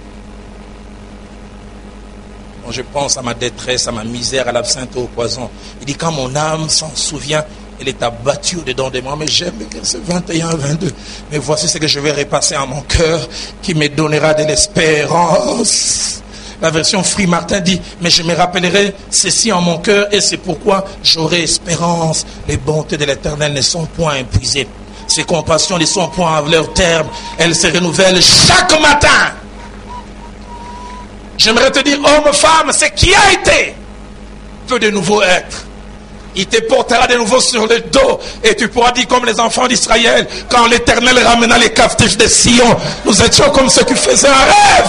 Quand je pense à ma détresse, à ma misère, à l'absinthe, au poison, il dit, quand mon âme s'en souvient, elle est abattue dedans de moi. Mais j'aime les versets vingt et un à vingt-deux. Mais voici ce que je vais repasser à mon cœur qui me donnera de l'espérance. La version Free Martin dit, mais je me rappellerai ceci en mon cœur et c'est pourquoi j'aurai espérance. Les bontés de l'Éternel ne sont point épuisées. Ses compassions ne sont point à leur terme. Elles se renouvellent chaque matin. J'aimerais te dire, homme, femme, ce qui a été peut de nouveau être. Il te portera de nouveau sur le dos et tu pourras dire comme les enfants d'Israël, quand l'Éternel ramena les captifs de Sion, nous étions comme ceux qui faisaient un rêve.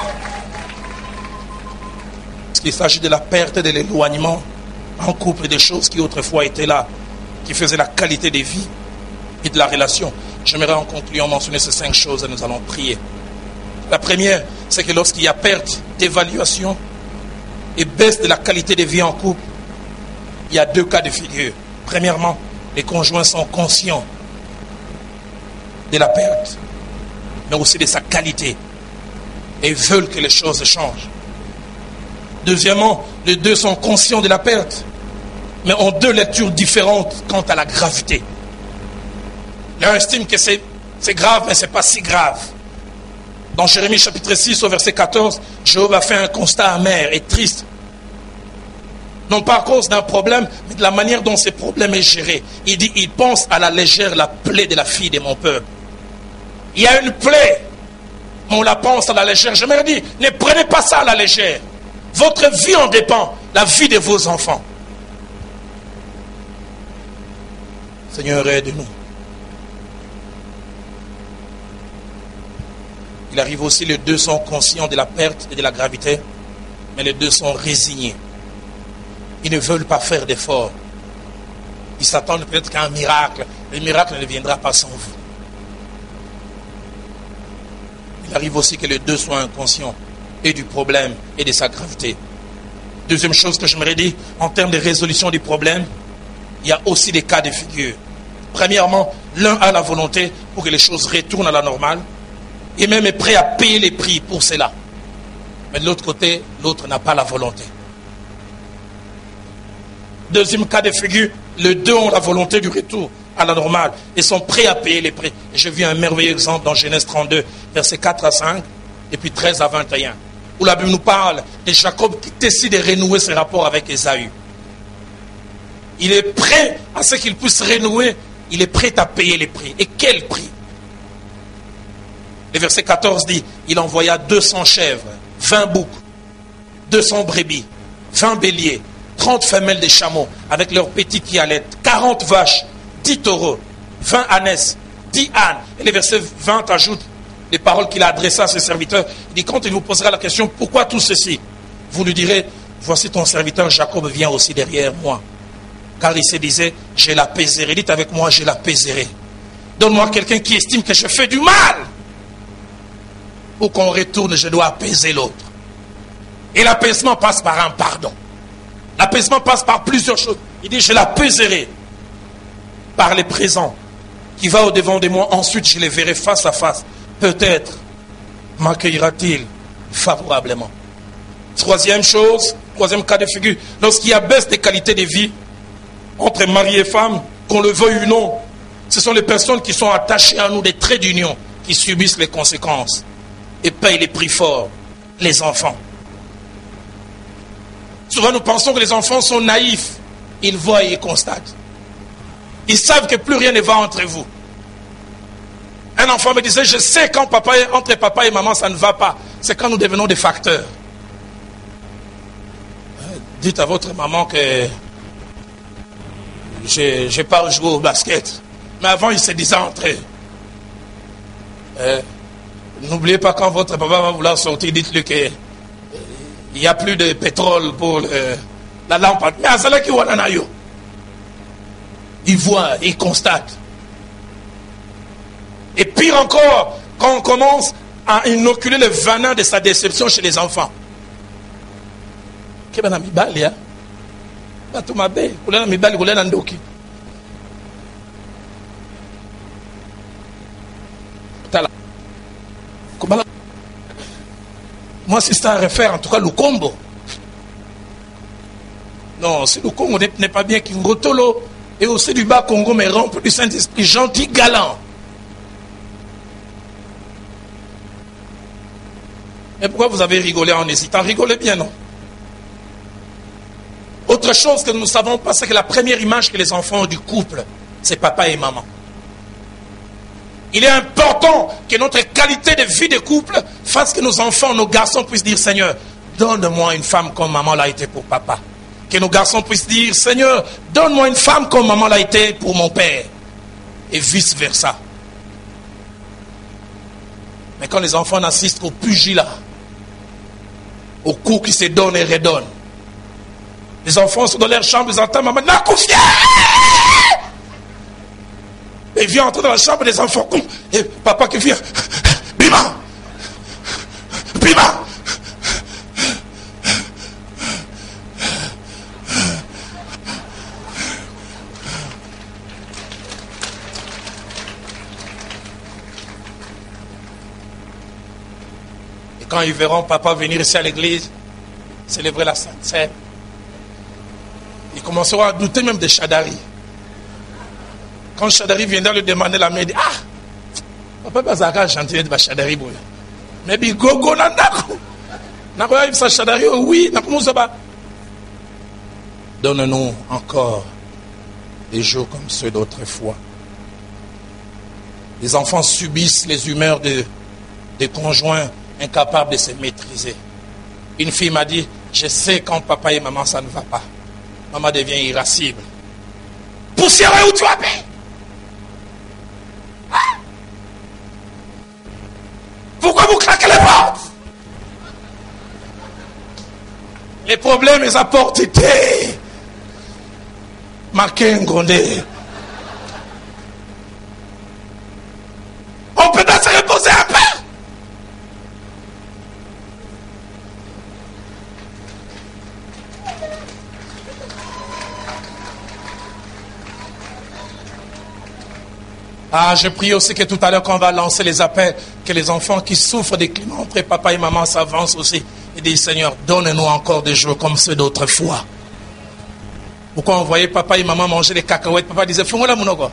Il s'agit de la perte et de l'éloignement en couple des choses qui autrefois étaient là, qui faisaient la qualité de vie et de la relation. J'aimerais en concluant mentionner ces cinq choses et nous allons prier. La première, c'est que lorsqu'il y a perte d'évaluation et baisse de la qualité de vie en couple, il y a deux cas de figure. Premièrement, les conjoints sont conscients de la perte, mais aussi de sa qualité et veulent que les choses changent. Deuxièmement, les deux sont conscients de la perte, mais ont deux lectures différentes quant à la gravité. L'un estime que c'est, c'est grave, mais ce n'est pas si grave. Dans Jérémie chapitre six, au verset quatorze, Job a fait un constat amer et triste. Non pas à cause d'un problème, mais de la manière dont ce problème est géré. Il dit, il pense à la légère la plaie de la fille de mon peuple. Il y a une plaie, mais on la pense à la légère. Je me dis, ne prenez pas ça à la légère. Votre vie en dépend, la vie de vos enfants. Seigneur, aide-nous. Il arrive aussi, les deux sont conscients de la perte et de la gravité, mais les deux sont résignés. Ils ne veulent pas faire d'efforts. Ils s'attendent peut-être qu'à un miracle. Le miracle ne viendra pas sans vous. Il arrive aussi que les deux soient inconscients et du problème et de sa gravité. Deuxième chose que j'aimerais dire, en termes de résolution du problème, il y a aussi des cas de figure. Premièrement, l'un a la volonté pour que les choses retournent à la normale et même est prêt à payer les prix pour cela. Mais de l'autre côté, l'autre n'a pas la volonté. Deuxième cas de figure, les deux ont la volonté du retour à la normale et sont prêts à payer les prix. Et j'ai vu un merveilleux exemple dans Genèse trente-deux, versets quatre à cinq, et puis treize à vingt et un, où la Bible nous parle de Jacob qui décide de renouer ses rapports avec Ésaü. Il est prêt à ce qu'il puisse renouer, il est prêt à payer les prix. Et quel prix? Le verset quatorze dit, il envoya deux cents chèvres, vingt boucs, deux cents brebis, vingt béliers, trente femelles de chameaux avec leurs petits qui allaitent, quarante vaches, dix taureaux, vingt ânesses, dix ânes. Et le verset vingt ajoute les paroles qu'il a adressées à ses serviteurs. Il dit, quand il vous posera la question, pourquoi tout ceci? Vous lui direz, voici ton serviteur Jacob vient aussi derrière moi. Car il se disait, je l'apaiserai. Dites avec moi, je l'apaiserai. Donne-moi quelqu'un qui estime que je fais du mal. Pour qu'on retourne, je dois apaiser l'autre. Et l'apaisement passe par un pardon. L'apaisement passe par plusieurs choses. Il dit, je l'apaiserai par les présents qui va au-devant de moi. Ensuite, je les verrai face à face. Peut-être m'accueillera-t-il favorablement. Troisième chose, troisième cas de figure, lorsqu'il y a baisse des qualités de vie entre mari et femme, qu'on le veuille ou non, ce sont les personnes qui sont attachées à nous, des traits d'union, qui subissent les conséquences et payent les prix forts, les enfants. Souvent nous pensons que les enfants sont naïfs. Ils voient et ils constatent. Ils savent que plus rien ne va entre vous. Un enfant me disait, je sais quand papa, entre papa et maman ça ne va pas. C'est quand nous devenons des facteurs. Dites à votre maman que je n'ai pas joué au basket. Mais avant ils se disaient entre eux. Euh, N'oubliez pas quand votre papa va vouloir sortir, dites-lui qu'il n'y a plus de pétrole pour le, la lampe. Mais à cela qui voit l'anayo. Il voit, il constate. Et pire encore, quand on commence à inoculer le venin de sa déception chez les enfants. Moi, si c'est à refaire, en tout cas, le combo. Non, si le Congo n'est pas bien, Kingotolo, et aussi du bas Congo, mais rempli du Saint-Esprit, gentil, galant. Mais pourquoi vous avez rigolé en hésitant? Rigolez bien, non? Autre chose que nous ne savons pas, c'est que la première image que les enfants ont du couple, c'est papa et maman. Il est important que notre qualité de vie de couple fasse que nos enfants, nos garçons puissent dire, Seigneur, donne-moi une femme comme maman l'a été pour papa. Que nos garçons puissent dire, Seigneur, donne-moi une femme comme maman l'a été pour mon père. Et vice versa. Mais quand les enfants assistent au pugilat, au coup qui se donne et redonne, les enfants sont dans leur chambre, ils entendent maman, n'a confié. Et vient entrer dans la chambre des enfants, et papa qui vient, Bima, Bima. Et quand ils verront papa venir ici à l'église, célébrer la Sainte Seine, ils commenceront à douter même de Chadari. Quand Chadari viendra lui demander la main, il dit, ah, papa bazaka chanter de Chadari boy. Mais bi gogo nandako. Nakoya ibsa Chadari oui, nakomusa ba. Donne-nous encore des jours comme ceux d'autrefois. Les enfants subissent les humeurs de, des conjoints incapables de se maîtriser. Une fille m'a dit, je sais quand papa et maman ça ne va pas. Maman devient irascible. Poussiéreux où tu as paix. Hein? Pourquoi vous claquez les portes? Les problèmes, ils apportent été. Maquin Grondé. On peut pas se reposer un peu. Ah, je prie aussi que tout à l'heure, quand on va lancer les appels, que les enfants qui souffrent des climats entre papa et maman s'avancent aussi et disent, Seigneur, donne-nous encore des jours comme ceux d'autrefois. Pourquoi on voyait papa et maman manger des cacahuètes, papa disait, fais-moi la monogo.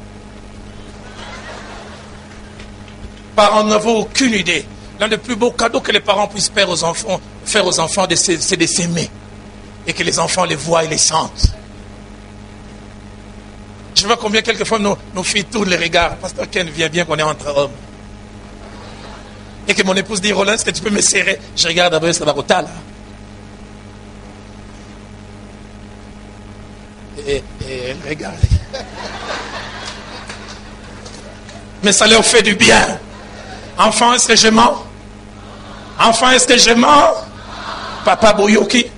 Parents n'avaient aucune idée. L'un des plus beaux cadeaux que les parents puissent faire aux enfants, faire aux enfants, c'est de s'aimer. Et que les enfants les voient et les sentent. Je vois combien quelquefois nos, nos filles tournent les regards. Pasteur Ken vient bien qu'on est entre hommes. Et que mon épouse dit, Roland, est-ce que tu peux me serrer? Je regarde après, ça va au tas là. Et, et elle regarde. Mais ça leur fait du bien. Enfant, est-ce que je mens? Enfant, est-ce que je mens? Papa Boyoki.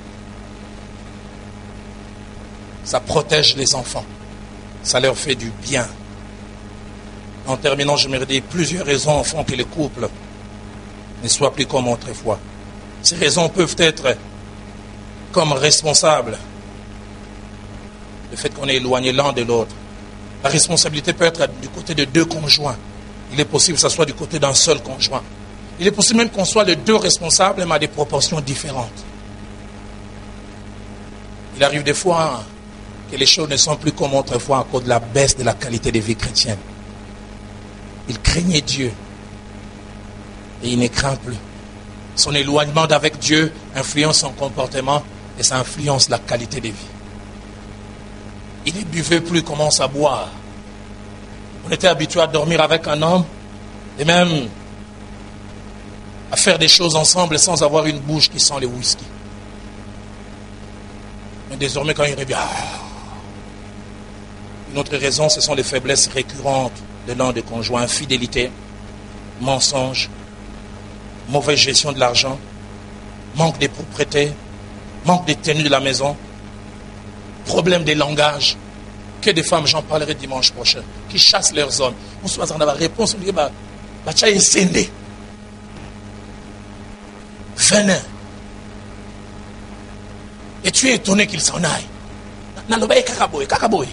Ça protège les enfants. Ça leur fait du bien. En terminant, je me redis, plusieurs raisons font que les couples ne soient plus comme autrefois. Ces raisons peuvent être comme responsables. Le fait qu'on est éloigné l'un de l'autre. La responsabilité peut être du côté de deux conjoints. Il est possible que ce soit du côté d'un seul conjoint. Il est possible même qu'on soit les deux responsables, mais à des proportions différentes. Il arrive des fois que les choses ne sont plus comme autrefois à cause de la baisse de la qualité de vie chrétienne. Il craignait Dieu et il ne craint plus. Son éloignement d'avec Dieu influence son comportement et ça influence la qualité de vie. Il ne buvait plus, commence à boire. On était habitué à dormir avec un homme et même à faire des choses ensemble sans avoir une bouche qui sent le whisky. Mais désormais, quand il revient, une autre raison, ce sont les faiblesses récurrentes de l'un des conjoints. Infidélité, mensonge, mauvaise gestion de l'argent, manque de propreté, manque de tenue de la maison, problème de langage. Que des femmes, j'en parlerai dimanche prochain, qui chassent leurs hommes. On soit en avoir réponse, on dit, bah, bah, tu as incendé. Venin. Et tu es étonné qu'il s'en aille. Nalobaye kakaboye, kakaboye.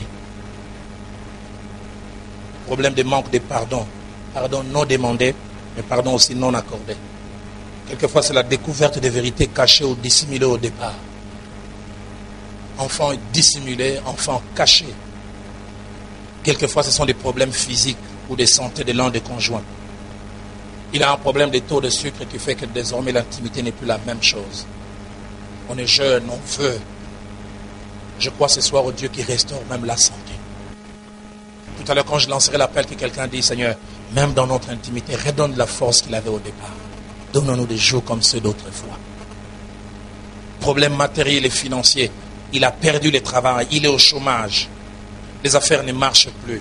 Problème de manque de pardon. Pardon non demandé, mais pardon aussi non accordé. Quelquefois, c'est la découverte des vérités cachées ou dissimulées au départ. Enfant dissimulé, enfant caché. Quelquefois, ce sont des problèmes physiques ou de santé de l'un des conjoints. Il a un problème de taux de sucre qui fait que désormais l'intimité n'est plus la même chose. On est jeune, on veut. Je crois ce soir au Dieu qui restaure même la santé. Tout à l'heure, quand je lancerai l'appel, que quelqu'un dit, Seigneur, même dans notre intimité, redonne la force qu'il avait au départ. Donne-nous des jours comme ceux d'autrefois. Problèmes matériels et financiers. Il a perdu le travail, il est au chômage. Les affaires ne marchent plus.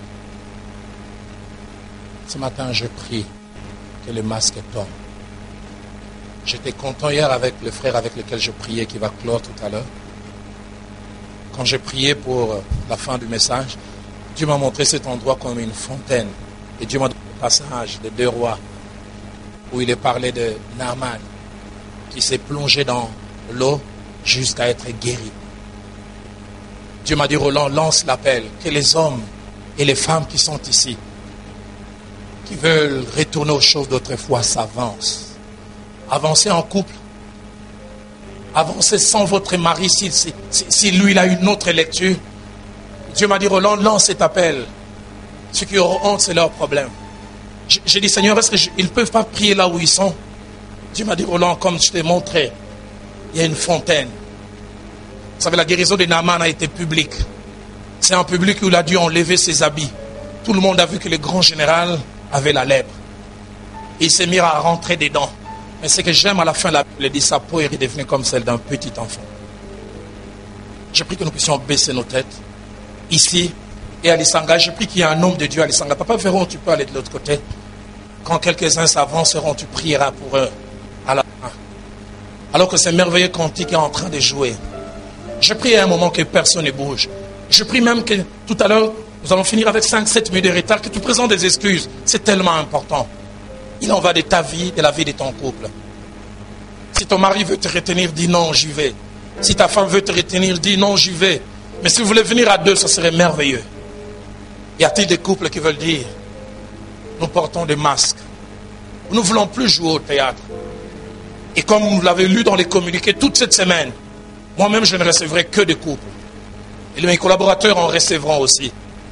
Ce matin, je prie que le masque tombe. J'étais content hier avec le frère avec lequel je priais, qui va clore tout à l'heure. Quand j'ai prié pour la fin du message, Dieu m'a montré cet endroit comme une fontaine. Et Dieu m'a donné le passage de deux rois, où il est parlé de Naaman, qui s'est plongé dans l'eau jusqu'à être guéri. Dieu m'a dit, Roland, lance l'appel, que les hommes et les femmes qui sont ici, qui veulent retourner aux choses d'autrefois, s'avancent. Avancez en couple. Avancez sans votre mari, si, si, si lui il a une autre lecture. Dieu m'a dit, Roland, lance cet appel. Ceux qui auront honte, c'est leur problème. J'ai dit, Seigneur, est-ce qu'ils ne peuvent pas prier là où ils sont? Dieu m'a dit, Roland, comme je t'ai montré, il y a une fontaine. savez, la guérison de Naaman a été publique. C'est en public où il a dû enlever ses habits. Tout le monde a vu que le grand général avait la lèpre. Et il s'est mis à rentrer dedans. Mais ce que j'aime à la fin de la Bible, il dit sa peau est redevenue comme celle d'un petit enfant. Je prie que nous puissions baisser nos têtes. Ici et à l'Isanga, je prie qu'il y ait un homme de Dieu à l'Isanga. Papa Véron, tu peux aller de l'autre côté. Quand quelques-uns s'avanceront, tu prieras pour eux à la fin. Alors que ce merveilleux cantique est en train de jouer. Je prie à un moment que personne ne bouge. Je prie même que tout à l'heure, nous allons finir avec cinq sept minutes de retard, que tu présentes des excuses. C'est tellement important. Il en va de ta vie, de la vie de ton couple. Si ton mari veut te retenir, dis non, j'y vais. Si ta femme veut te retenir, dis non, j'y vais. Mais si vous voulez venir à deux, ça serait merveilleux. Y a-t-il des couples qui veulent dire, nous portons des masques. Nous ne voulons plus jouer au théâtre. Et comme vous l'avez lu dans les communiqués toute cette semaine, moi-même je ne recevrai que des couples. Et mes collaborateurs en recevront aussi.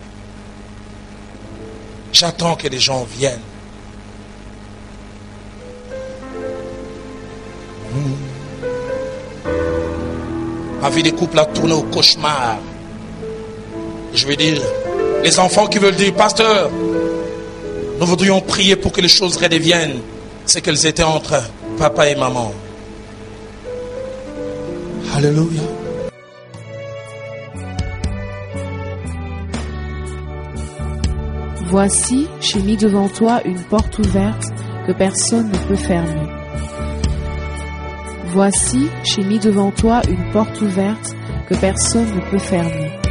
J'attends que les gens viennent. Ma vie des couples a tourné au cauchemar. Je veux dire, les enfants qui veulent dire, pasteur, nous voudrions prier pour que les choses redeviennent ce qu'elles étaient entre papa et maman. Alléluia. Voici, j'ai mis devant toi une porte ouverte que personne ne peut fermer. Voici, j'ai mis devant toi une porte ouverte que personne ne peut fermer.